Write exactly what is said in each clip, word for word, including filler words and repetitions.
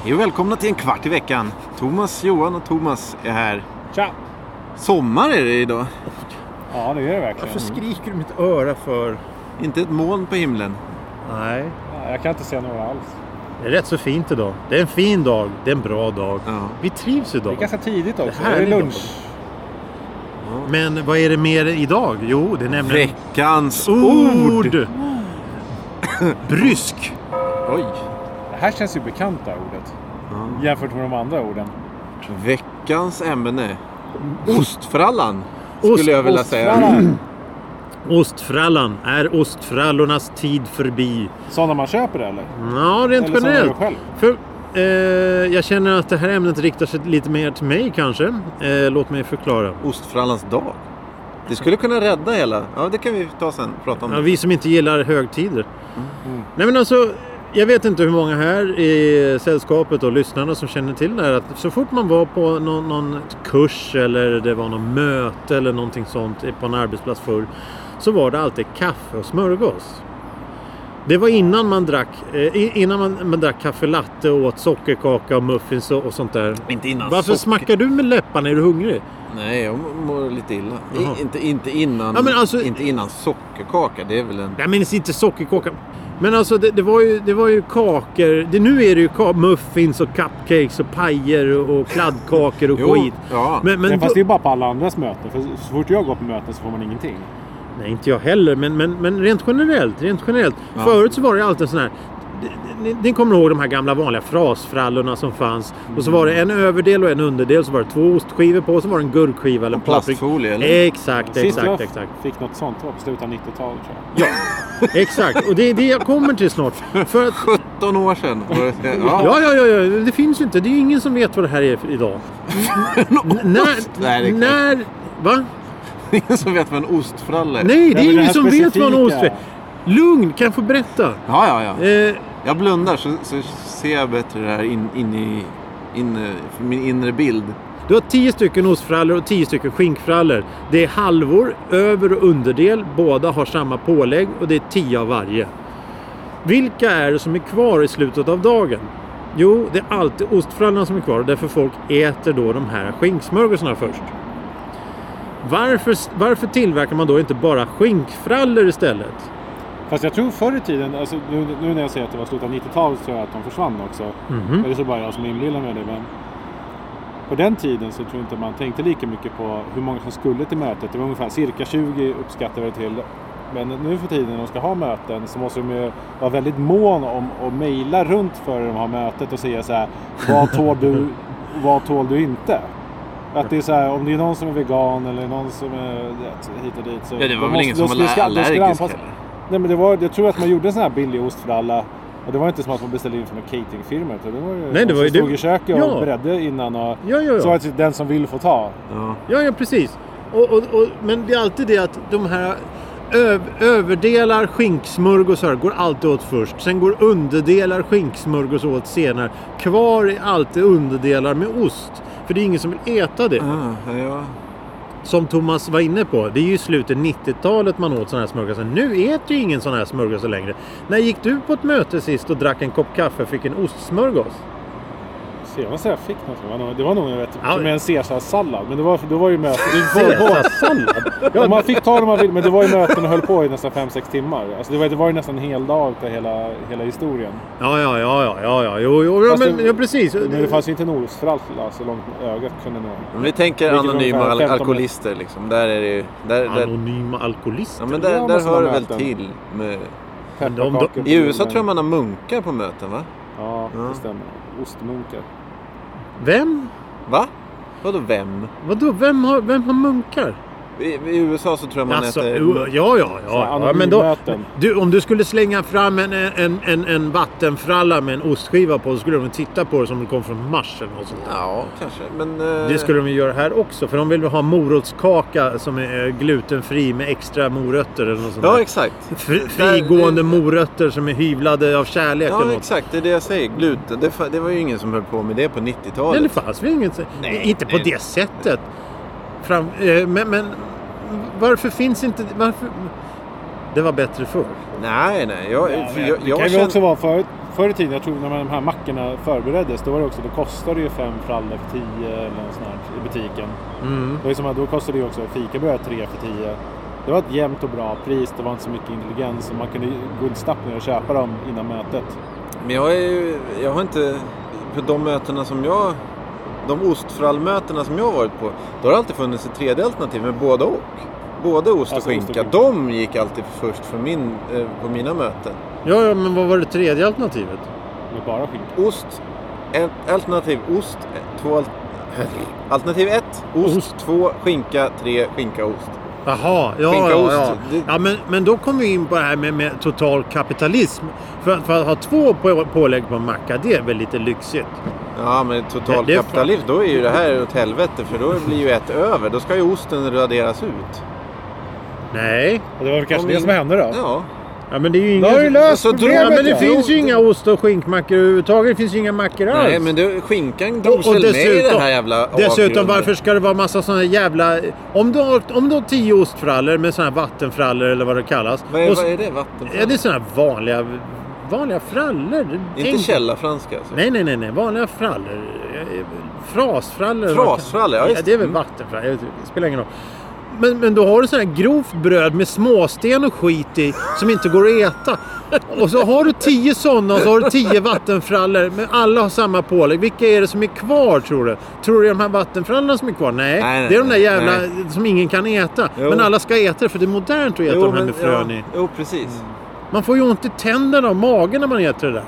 Hej och välkomna till en kvart i veckan. Thomas, Johan och Thomas är här. Tja! Sommar är det idag. Ja, det är det verkligen. Varför skriker du mitt öra för? Inte ett moln på himlen. Nej. Ja, jag kan inte se några alls. Det är rätt så fint idag. Det är en fin dag. Det är en bra dag. Ja. Vi trivs idag. Det är ganska tidigt också. Det här Det är är lunch. Men vad är det mer idag? Jo, det är nämligen... Veckans ord! ord! Brysk! Oj. Det här känns ju bekanta ordet. Ja. Jämfört med de andra orden. Veckans ämne. Ostfrallan. Skulle Ost- jag vilja säga. Ostfrallan. Ostfrallan. Är ostfrallornas tid förbi? Sådana man köper det, eller? Ja, rent Eller sådana generellt. du själv? För, eh, jag känner att det här ämnet riktar sig lite mer till mig kanske. Eh, låt mig förklara. Ostfrallans dag. Det skulle kunna rädda hela. Ja, det kan vi ta sen. Prata om Ja, det. vi som inte gillar högtider. Mm. Nej, men alltså, jag vet inte hur många här i sällskapet och lyssnarna som känner till det här. Att så fort man var på någon, någon kurs eller det var någon möte eller någonting sånt på en arbetsplats förr, så var det alltid kaffe och smörgås. Det var innan man drack eh, innan man, man drack kaffe latte och åt sockerkaka och muffins och, och sånt där. Inte innan Varför socker- smackar du med läpparna? Är du hungrig? Nej, jag mår lite illa. Jaha. I, inte, inte, innan, Ja, men alltså- inte innan sockerkaka. Det är väl en... Jag minns inte sockerkaka. Men alltså det, det, var ju, det var ju kakor. Det, nu är det ju ka- muffins och cupcakes och pajer och, och kladdkakor och Jo, skit. ja. Men, men Men fast då- det är bara på alla andras möten. För så fort jag går på möten så får man ingenting. Nej, inte jag heller. Men, men, men rent generellt. Rent generellt. Ja. Förut så var det alltid sån här... Ni, ni kommer ihåg de här gamla vanliga frasfrallorna som fanns. Och så var det en överdel och en underdel. Så var det två ostskivor på. Och så var det en gurkskiva eller en Och plastfolie, eller? Exakt, Sist exakt, jag exakt. fick något sånt var på slutet av nittiotalet, tror jag. Ja, exakt. Och det är det jag kommer till snart. För att... sjutton år sedan. Var det, ja. Ja, ja, ja, ja. Det finns ju inte. Det är ju ingen som vet vad det här är för idag. N- när... Nej, det kan- när... Va? Ingen som vet vad en ostfralla är. Nej, det Ja, är men det ingen här som vet vad en specifika- ost är. Lugn, kan jag få berätta? Ja, ja, ja. Eh, Jag blundar så, så ser jag bättre det här in, in i in, för min inre bild. du har tio stycken ostfrallor och tio stycken skinkfrallor. Det är halvor, över och underdel. Båda har samma pålägg och det är tio av varje. Vilka är det som är kvar i slutet av dagen? Jo, det är alltid ostfrallorna som är kvar. Därför folk äter då de här skinksmörgåsarna först. Varför, varför tillverkar man då inte bara skinkfrallor istället? Fast jag tror förr i tiden, alltså nu, nu när jag säger att det var slutet av nittiotalet så tror jag att de försvann också. Mhm. Eller så bara jag som inbillar mig det, men på den tiden så tror jag inte man tänkte lika mycket på hur många som skulle till mötet. Det var ungefär cirka tjugo uppskattar vi till. Men nu för tiden när de ska ha möten så måste de ju vara väldigt mån om att mejla runt före de har mötet och säga så här: vad tål du, vad tål du inte? Att det är så här, om det är någon som är vegan eller någon som är vet, hit och dit så... Ja, det var då väl ingen som då var ska- då ska allergisk anpassa- heller. Nej, men det var, jag tror att man gjorde en sån här billig ostfralla. Och det var inte som att man beställde in från en cateringfirma. utan Det var ju Nej, Nej, det var ju som stod det- i köket ja. och beredde innan. Och Ja, ja, så ja. att den som vill få ta. Ja. Ja, ja, precis. Och, och, och, men det är alltid det att de här öv, överdelar skinksmörgåsar går alltid åt först. Sen går underdelar skinksmörgås åt senare. Kvar är alltid underdelar med ost. För det är ingen som vill äta det. Ah, ja. Som Thomas var inne på, det är ju slutet nittiotalet man åt sådana här smörgåsar. Nu äter ju ingen sådana här smörgåsar längre. När gick du på ett möte sist och drack en kopp kaffe och fick en ostsmörgås? Senast jag fick något. Det var nog, det var nog jag vet, Ja. med en caesarsallad. Men det var, det var ju möten. Det var, Caesarsallad? ja, man fick ta det man vill. Men det var ju möten och höll på i nästan fem sex timmar. Alltså det, var, det var ju nästan en hel dag av hela, hela historien. Ja, ja, ja, ja, ja, ja, jo, jo, ja, Fast men det- ja, precis. Men det fanns ju inte en ostfralla så långt ögat kunde nå. Om vi tänker Vilket anonyma ungefär al- femton alkoholister liksom. Där är det ju... Där, där, Anonyma alkoholister. ja, men Ja, där, men där sådana hör det väl möten. till med... Men de- Pepparkakor på I U S A jorden. tror jag man har munkar på möten, va? Ja, Ja. det stämmer. Ostmunkar. Vem? Va? Vadå vem? Vadå? Vem har, vem har munkar? I, I U S A så tror jag man Alltså, äter... ja, ja, ja, Så ja. anonymmöten. Men då, du, om du skulle slänga fram en, en, en, en vattenfralla med en ostskiva på, så skulle de titta på det som det kom från Mars eller något sånt där. Ja, kanske. Men... eh, Det skulle de ju göra här också, för de vill ha morotskaka som är glutenfri med extra morötter eller något sånt Ja, där. exakt. Fri- Frigående morötter som är hyvlade av kärlek eller Ja, något. exakt. Det är det jag säger. Gluten. Det, fa- det var ju ingen som höll på med det på nittiotalet. Nej, det fanns väl inget. Nej, inte på nej. det sättet. Fram, eh, men, men varför finns inte... Varför, det var bättre förr. Nej, nej. Jag, Ja, för men jag, det jag kan ju känner... också vara för, förr i tiden, jag tror när de här mackorna förbereddes, då var det också, då kostade det ju fem frallor för tio eller något sånt här i butiken. Mm. Det var som att då kostade det ju också fikabröd tre för tio. Det var ett jämnt och bra pris, det var inte så mycket intelligens och man kunde gå snabbt ner och köpa dem innan mötet. Men jag är ju, jag har inte, på de mötena som jag, de ostfrallmötena som jag har varit på, då har det alltid funnits ett tredje alternativ med båda och. Både ost och Alltså, skinka, ost och skinka. de gick alltid först för min, eh, på mina möten. Ja, ja, men vad var det tredje alternativet? Med bara skinka. Ost, ett, alternativ ost, två, al- alternativ ett, ost, Ost. två, skinka, tre, skinka, ost. Jaha, ja, Skinkaost, ja, ja. det- ja men, men då kommer vi in på det här med, med total kapitalism. För, för att ha två på, pålägg på en macka, det är väl lite lyxigt. Ja, men total Det- det är kapitalism, då är ju det här åt helvete, för då blir ju ett över. Då ska ju osten raderas ut. Nej, Och det var väl kanske Om det in- som hände då? Ja. ja, men det är ju Då inga... har du löst Så tror jag- Ja, problemet. men det ja. finns ju inga ost- och skinkmackor överhuvudtaget. Det finns ju inga mackor alls. Nej, men det, skinkan Och- drogs och väl med i dessutom- den här jävla Dessutom, avgrunden. varför ska det vara massa sådana jävla... Om du har, om du har tio ostfrallor med sådana här vattenfrallor eller vad det kallas. Vad är, och så- vad är det? Vatten? Ja, det är sådana här vanliga, vanliga frallor. Inte Tänk- källarfranska alltså. Nej, nej, nej, nej. Vanliga frallor. Eh, Frasfrallor. Frasfrallor, ja, ja, just det är väl Mm. vattenfrallor. Det spelar ingen roll. Men, men då har du sån här grovt bröd med småsten och skit i som inte går att äta. Och så har du tio sådana och så har du tio vattenfrallor. Men alla har samma pålägg. Vilka är det som är kvar, tror du? Tror du det är de här vattenfrallorna som är kvar? Nej, Nej, nej, det är de där nej, jävla nej. som ingen kan äta. Jo. Men alla ska äta det för det är modernt att äta de här med frön ja, i. jo, precis. Man får ju ont i tänderna och magen när man äter det där.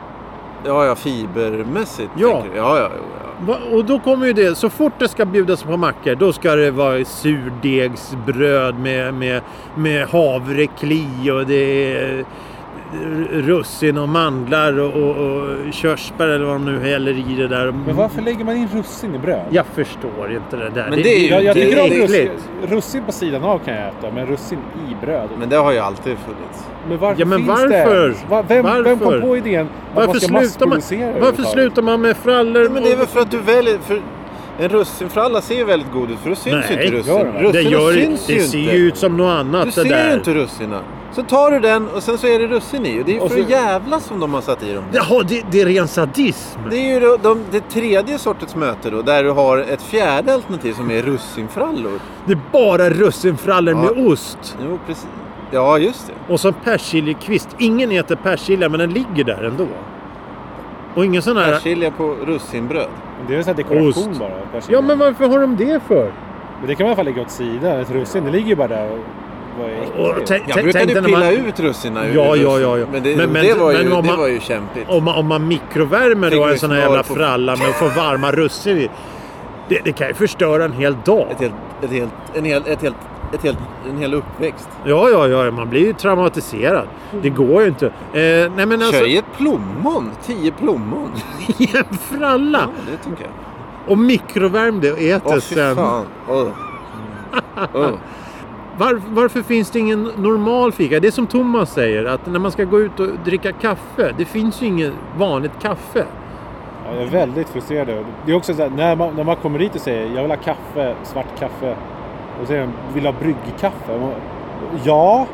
Ja, ja, fibermässigt. Ja. tänker du. Ja, ja, jo, ja. Va- Och då kommer ju det, så fort det ska bjudas på mackor, då ska det vara surdegsbröd med, med, med havrekli och det är russin och mandlar och, och, och körsbär eller vad de nu häller i det där. Men varför lägger man in russin i bröd? Jag förstår inte det där. Men det är ju- Jag, jag det tycker är om russin, äckligt. russin på sidan av kan jag äta, men russin i bröd. Men det har ju alltid funnits. Men varför Ja, men finns varför? det? Va, vem, vem kom Varför? på idén att Varför man ska slutar man, massproducera varför överhuvudtaget? slutar man med frallor? Ja, men det är väl för att du väljer... För en russinfralla ser ju väldigt god ut, för då syns Nej, ju inte russin. gör den det? Det, Russinen gör, syns det ju ser inte. ju ut som något annat Du det ser där. ju inte russina. Så tar du den och sen så är det russin i. Och det är ju Och för så- jävla som de har satt i dem. Jaha, det, det är ren sadism. Det är ju då, de, det tredje sortets möte då, där du har ett fjärde alternativ som är russinfrallor. Det är bara russinfrallor Ja. med ost. Jo, precis. Ja, just det. Och så persiljekvist. Ingen äter persilja, men den ligger där ändå. Och ingen sån här... Persilja på russinbröd. Det är en sån här dekoration Ost. bara. persilja. Ja, men varför har de det för? Men det kan man i alla fall lägga åt sidan. Ett russin, det ligger ju bara där och vad är Och äckligt. tänk- Jag tänk- brukade tänk när pilla man- ut russina ur Ja, ja, russin. ja, ja. Men det, Men- men- det, var, ju, men om det man- var ju kämpigt. Om man, om man mikrovärmer Fick då en vi sån här svar jävla på- fralla med att få varma russin i. Det, det kan ju förstöra en hel dag. Ett helt, ett helt, en hel, ett helt, ett helt, en hel uppväxt. Ja, ja, ja. Man blir ju traumatiserad. Det går ju inte. Eh, nej, men alltså... Kör i ett plommon. Tio plommon. I en fralla. Ja, det tycker jag. Och mikrovärm det och äter Åh, fy sen. fan. Åh. Åh. Var, varför finns det ingen normal fika? Det är som Thomas säger, att när man ska gå ut och dricka kaffe, det finns ju inget vanligt kaffe. Ja, jag är väldigt frustrerad. Det är också så här, när man, när man kommer dit och säger jag vill ha kaffe, svart kaffe. Och säger de, vill ha bryggkaffe? Man, ja.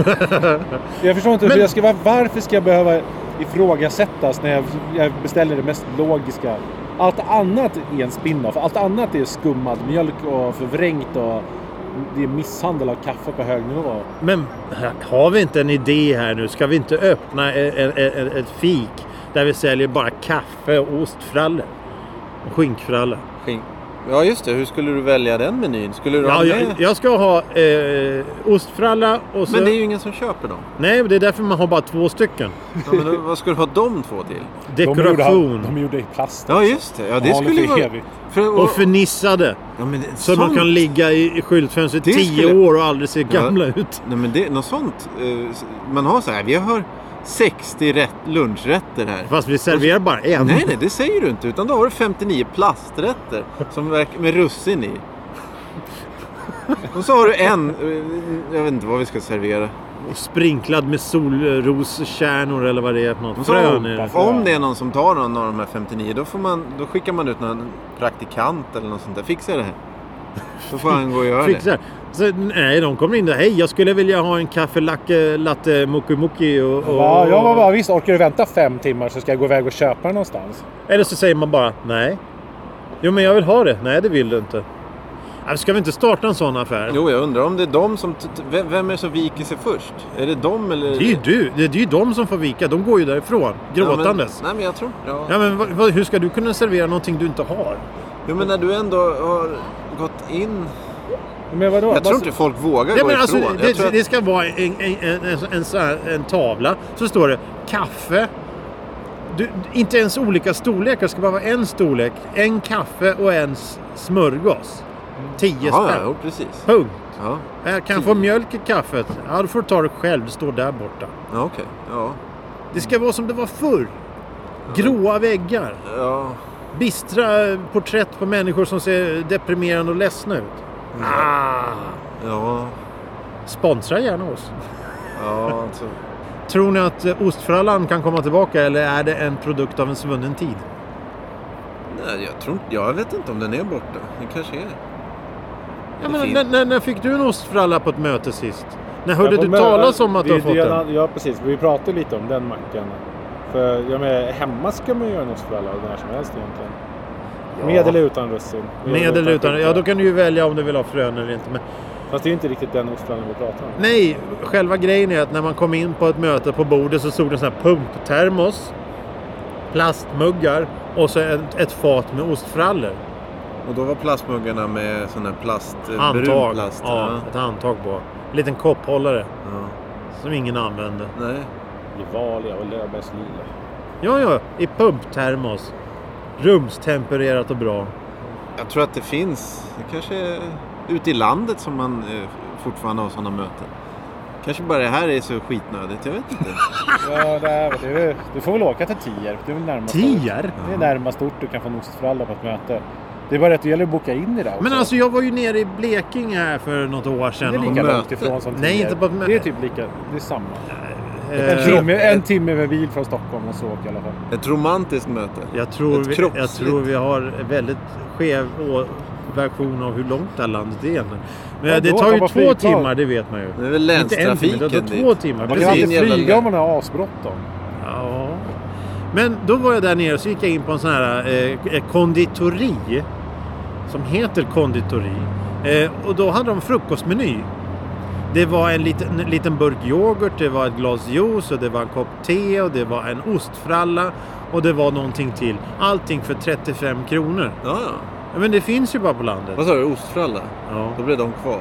Jag förstår inte. Men- Jag ska, varför ska jag behöva ifrågasättas när jag, jag beställer det mest logiska? Allt annat är en spin-off. Allt annat är skummad mjölk och förvrängt och det är misshandel av kaffe på hög nivå. Men har vi inte en idé här nu? Ska vi inte öppna ett, ett, ett, ett fik där vi säljer bara kaffe och ostfrallor? Och skinkfrallor. Skink. Ja, just det. Hur skulle du välja den menyn? Skulle du ha Ja, med? jag, jag ska ha eh, ostfralla och så... Men det är ju ingen som köper dem. Nej, det är därför man har bara två stycken. Ja, men då, vad ska du ha de två till? Dekoration. De gjorde i plast. Ja, just det. Ja, det Ja, skulle ju lite vara... evigt. För, Och förnissade. ja, men det, Så man kan ligga i, i skyltfönstret Det tio skulle- år och aldrig se gamla ut. Nej, men det, något sånt. eh, Man har så här, vi har sextio rätt, lunchrätter här. Fast vi serverar bara en. Nej, nej, det säger du inte. Utan då har du femtionio plasträtter som verkar med russin i. Och så har du en, eh, jag vet inte vad vi ska servera. Och sprinklad med solroskärnor eller vad det är för något. Och så, Frön är det. om det är någon som tar någon av de här femtionio, då, får man, då skickar man ut någon praktikant eller något sånt där. Fixar det här. Så får han gå och göra Fixar. det. Så, nej, de kommer in där. Hej, jag skulle vilja ha en kaffe latte, latte muki muki och... och Ja, jag var bara, visst, orkar du vänta fem timmar så ska jag gå iväg och köpa den någonstans. Eller så säger man bara, nej. Jo, men jag vill ha det. Nej, det vill du inte. Alltså, ska vi inte starta en sån affär? Jo, jag undrar om det är de som... T- t- vem är det som viker sig först? Är det de eller... Det är ju du. Det är ju de som får vika. De går ju därifrån, gråtandes. Ja, men, nej, men jag tror... Ja. Ja, men vad, vad, hur ska du kunna servera någonting du inte har? Jo, men när du ändå har gått in... Men vadå? Jag tror inte folk vågar Nej, gå men alltså, ifrån. det, Jag tror att- det ska vara en, en, en, en, en, så här- en tavla. Så står det kaffe. Du, inte ens olika storlekar. Det ska bara vara en storlek. En kaffe och en s- smörgås. Tio Ja, spänn. ja, jo, precis. Punkt. Ja, Jag kan få mjölk i kaffet. Ja, då får du ta det själv. Det står där borta. ja okej. Ja. Det ska vara som det var förr. Gråa väggar. Ja. Bistra porträtt på människor som ser deprimerande och ledsna ut. Ah. Ja. Sponsra gärna oss. Ja, alltså. Tror ni att eh, ostfrallan kan komma tillbaka eller är det en produkt av en svunnen tid? Nej, jag tror inte... Jag vet inte om den är borta. Den kanske är. Ja, Det men, fin- när, när, när fick du en ostfralla på ett möte sist? När hörde Ja, du men, talas om att det- du har det fått är en den? annan- Ja, precis. Vi pratade lite om den mackan. För jag menar, hemma ska man göra en ostfralla när som helst egentligen. Ja. Med eller utan russin. Med eller utan? skinka. Ja, då kan du ju välja om du vill ha frön eller inte. Men, Fast det är ju inte riktigt den ostfrallan vi pratar om. nej, själva grejen är att när man kom in på ett möte på bordet så stod det en sån här pumptermos, plastmuggar och så ett, ett fat med ostfrallor. Och då var plastmuggarna med sån här plast... eh, brun Handtag. plast. Ja, ett handtag på. En liten kopphållare Ja. som ingen använde. Nej. Gevalia och Löfbergs lila. Ja, ja, i pumptermos. Rumstempererat och bra. Jag tror att det finns... Det kanske är ute i landet som man eh, fortfarande har sådana möten. Kanske bara det här är så skitnödigt. Jag vet inte. Ja, det är, det är, du får väl åka till Tierp. Det är väl närmast. Tierp? Det är närmast ort du kan få en ostfralla på ett möte. Det är bara att det gäller att boka in i det också. Men alltså jag var ju nere i Blekinge här för något år sedan. det är och- lika möte. långt ifrån som Nej, Tierp. inte på ett möte. Det är typ lika. Det är samma. Eh, En timme, en timme med bil från Stockholm och så åker i alla fall. Ett romantiskt möte. Jag tror, Ett vi, jag kroppsligt. tror vi har en väldigt skev å- version av hur långt det här landet är egentligen. Men Ja, det då tar tar ju man två flygplan. timmar, det vet man ju. Det är väl Inte en timme, det länstrafiken tar två timmar. Man Precis. kan alltid Din jävla flyga län. om man har asbråttom. Ja. Men då var jag där nere så gick jag in på en sån här eh, konditori som heter konditori. Eh, och då hade de frukostmeny. Det var en liten, en liten burk yoghurt, det var ett glas juice och det var en kopp te och det var en ostfralla och det var någonting till. Allting för trettiofem kronor. Ja, ja. Ja, men det finns ju bara på landet. Vad sa du? Ostfralla? Ja, Då blev de kvar.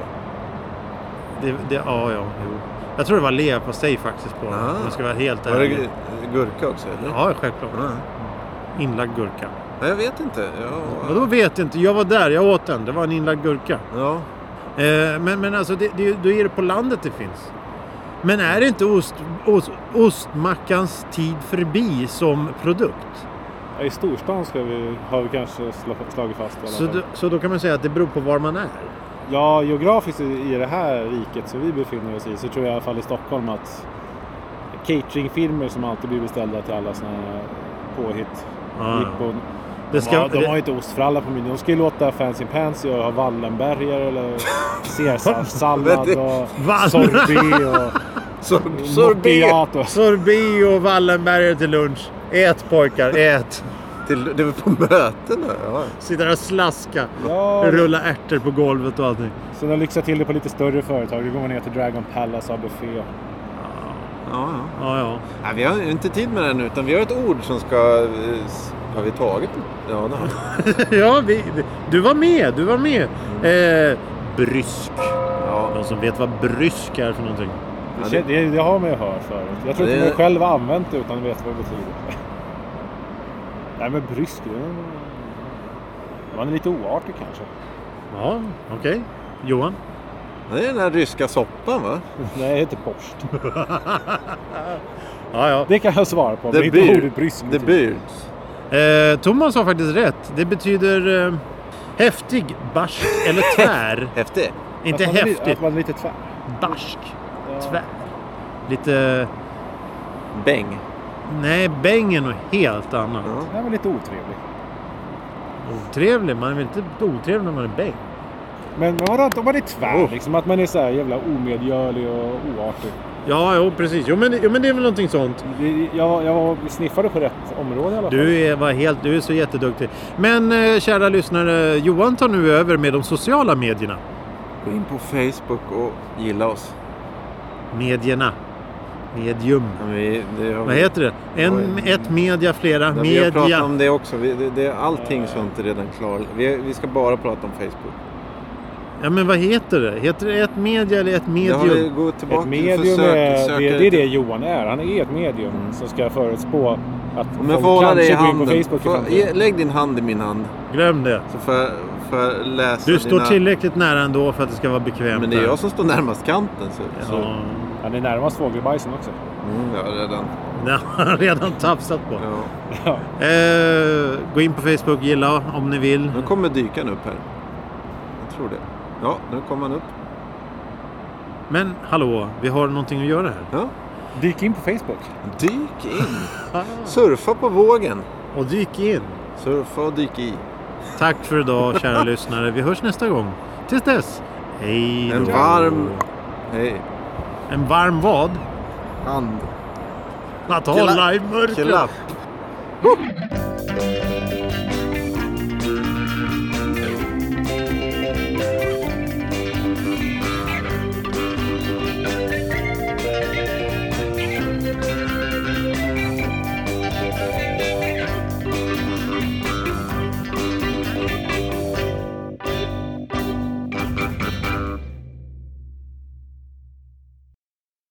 det, det, ja, ja. Jo. Jag tror det var leverpastej faktiskt på den, Ah. om jag ska vara helt Var det ärlig. gu- gurka också, eller? Ja, självklart. Ja. Inlagd gurka. Nej, jag vet inte. Ja. Och då vet jag inte. Jag var där, jag åt den. Det var en inlagd gurka. Ja. Eh, men, men alltså, det, det, då är det på landet det finns. Men är det inte ost, ost, ostmackans tid förbi som produkt? Ja, i storstan ska vi, har vi kanske slå- slagit fast i alla Så, fall. då, så då kan man säga att det beror på var man är. Ja, geografiskt i, i det här riket som vi befinner oss i så tror jag i alla fall i Stockholm att cateringfirmor som alltid blir beställda till alla såna här påhitt. Ja. jippon. Det De, ska, har, de det, har ju inte ostfralla på menyn. De ska ju låta Fancy Pansy och ha Wallenbergare eller Caesarsallad och Wall- sorbet och Sor- sorbet! macchiato. sorbet och Wallenbergare till lunch. Ät pojkar, ät. Till, det var på mötena. Ja. Sitter och slaska. Ja, Rulla ärtor på golvet och allting. så de lyxar till det på lite större företag. Då går man ner till Dragon Palace och har buffé. Ja, ja. Ja, ja. Nej, vi har ju inte tid med det nu, utan vi har ett ord som ska... eh, s- Har vi tagit det? Ja, det har vi. Ja, vi, du var med. Du var med. Eh, brysk. Ja. Någon som vet vad brysk är för någonting? Ja, Det, det, det, det har man ju hört förut. Jag tror Ja, inte det- man själv har använt det utan vet vad det betyder. Nej men brysk, det är... Man är lite oartig kanske. Ja, okej. Johan? det är den här ryska soppan, va? Nej, det heter Porscht. Ja, ja. Det kan jag svara på. The Men inte beard. ordet brysk. The Beards. Eh, Thomas har faktiskt rätt. Det betyder eh, häftig, barsk eller tvär. Häftig. Inte Att man är li- häftig, Att man är lite tvär. barsk, Ja. tvär. Lite... Bäng. Nej, bäng är något helt annat. Ja. Nej, men lite otrevlig. Otrevlig. Man är väl inte otrevlig när man är bäng? Men, men vadå, om man är tvär, Oh. liksom, att man är så här jävla omedgörlig och oartig. Ja, jo, precis. Jo men, jo, men det är väl någonting sånt. Det- Jag, jag sniffade på rätt område i alla fall. Du är, var helt, du är så jätteduktig. Men eh, kära lyssnare, Johan tar nu över med de sociala medierna. Gå in på Facebook och gilla oss. Medierna. Medium. Ja, vi, det har Vad vi- heter det? En, Oj. ett media, flera Ja, vi har pratat media. om det också. Vi, det, det, allting sånt är redan klart. Vi, vi ska bara prata om Facebook. Ja men vad heter det? Heter det ett media eller ett Det har vi medium? gått tillbaka Ett medium försök- är, söka det, det är lite. det Johan är. Han är ett medium Mm. som ska förutspå att Om jag folk får hålla dig i kanske går in på handen. Facebook i Får, framtiden. ge, lägg din hand i min hand. Glöm det. Så får jag, får jag läsa Du står dina... tillräckligt nära ändå för att det ska vara bekvämt. Men det är här. jag som står närmast kanten. Så, så. Ja, Han är närmast fågelbajsen också. Mm, jag har redan. det har han redan tafsat på. Ja. Ja. Eh, gå in på Facebook, gilla om ni vill. Nu kommer dykan upp här. Jag tror det. Ja, nu kommer han upp. Men hallå, vi har någonting att göra här. Ja. Dyk in på Facebook. Dyk in. Surfa på vågen. Och dyk in. Surfa och dyk i. Tack för idag kära lyssnare. Vi hörs nästa gång. Tills dess. Hej då. En varm... Hej. En varm vad? Hand. Att Klapp. hålla i mörkret. Klapp.